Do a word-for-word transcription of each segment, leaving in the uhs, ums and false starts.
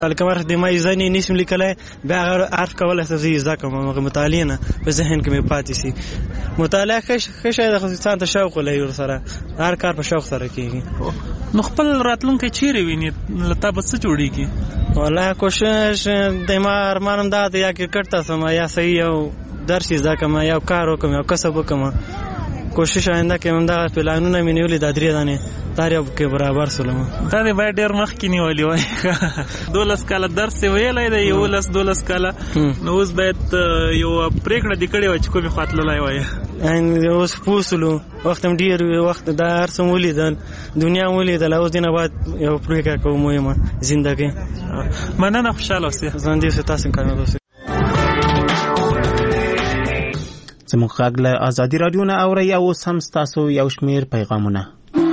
الکمر د ما ځنی نشم لیکلای بیا عارف کولای څه زده کوم مطالعه نه په ذهن کې مې پاتې شي. مطالعه ښه شی د انسان ته شوق لري ورسره هر کار په شوق سره کېږي. نو خپل راتلونکی چیرې ویني لته به څه جوړېږي؟ والله کوشش د ما ارمانم دا دی یا کرکټ ته سم یا صحیح یو درس زده کوم یا کار وکم یا کسب وکم. کوشش آینده کې هم دا پلانونه مې نیولې د درې دانې تاریخ کې برابر سولم. دا دې باید ډېر مخکې نیولې وای. دولس کاله درس ویلای دی یولس دولس کاله نو اوس باید یو پریکړه دې کړې وای چې کومې خوا تللی وای. ان اوس پوسلو وخت هم ډېر وخت دا هر څه ولیدل دنیا ولیدل اوس دینه بعد یو پریکړه کوم مهمه ژوندۍ. مننه خوشاله اوسئ. ژوندۍ اوسئ تاسو کامیاب اوسئ. زموږ غږ له ازادي راډیو نه اورئ او اوس هم ستاسو یو شمېر پیغامونه.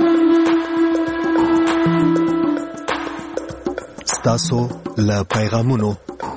ستاسو له پیغامونو.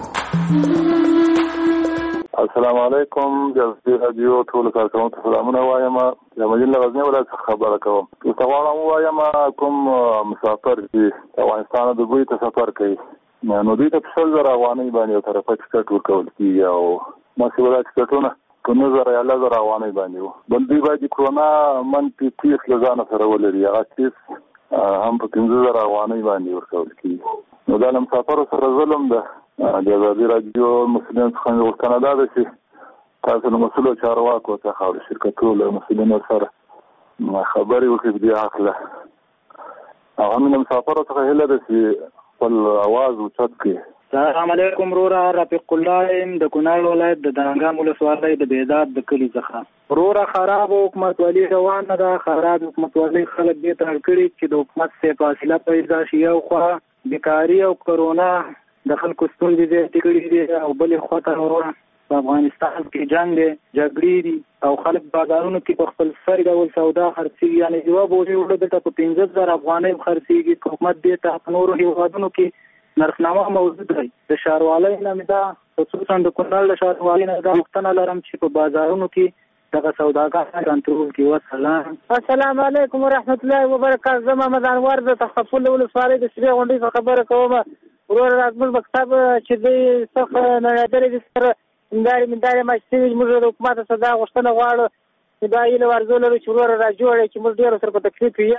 السلام علیکم جزیره رادیو ټول کارکونکو ته سلامونه وایم. د مدینه غزنی ولایت څخه خبره کوم. تاسو غواړم وایم کوم مسافر چې افغانستان د ګوي ته سفر کوي نو دوی ته په شل زره افغانۍ باندې یو طرفه ټکټ ورکول کېږي او ماسې ولا ټکټونه په نظر یا لزر افغانۍ باندې وو. بل دوی باید کرونا منفي تیس له ځانه سره ولري هغه تیس هم په پنځه زره افغانۍ باندې ورکول کېږي. نو دا له مسافرو سره ظلم ده. د ازادي راډیو مسؤلین څخه مې غوښتنه دا ده چې تاسو له مسؤلو چارواکو څخه او د شرکتونو له مسؤلینو سره خبرې وکړئ په دې هکله. او هم له مسافرو څخه هیله ده چې خپل اواز اوچت کړي. السلام علیکم وروره رفیق الله ام د کونړ ولایت د دانګام ولسوالۍ د بیداد د کلي څخه. وروره خراب حکومتولي روانه ده. خراب حکومتولي خلک دې ته اړ کړي چې د حکومت څخه فاصله پیدا شي. یو خوا بیکاري او کرونا د خلکو ستونزې زیاتې کړي دي او بلې خوا ته وروره په افغانستان کې جنګ دی جګړې دي او خلک بازارونو کې په خپل سر ډول سودا خرڅېږي. یعنې یوه بوجۍ وړه دلته په پنځه زره افغانۍ خرڅېږي. حکومت دې ته په نورو هېوادونو کې نرخنامه موجود دی. د ښاروالۍ نه مې دا خصوصا د کونړ د ښاروالۍ نه دا غوښتنه لرم چې په بازارونو کې دغه سوداګان کنټرول کړي. وسلام. السلام علیکم ورحمت الله وبرکاته. زه محمد انور د تخفل ولسوالۍ د سرې غونډۍ څخه خبره کوم. وروره زموږ مکتب چې دی څخه نړېدلی دي سره هندارې مندارې مات شوي. موږ د حکومت څخه دا غوښتنه غواړو چې دا هیله ورزو لرو چې وروره را جوړه چې موږ ډېر سره په تکلیف یو.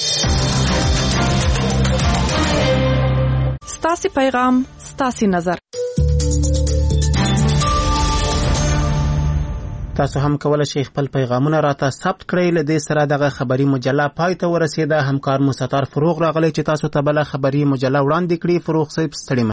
ستاسې پیغام ستاسې نظر. تاسو هم کولای شئ خپل پیغامونه راته ثبت کړئ. له دې سره دغه خبري مجله پای ته ورسېده. همکار مو ستار فروغ راغلی چې تاسو ته بله خبري مجله وړاندې کړي. فروغ صاحب ستړي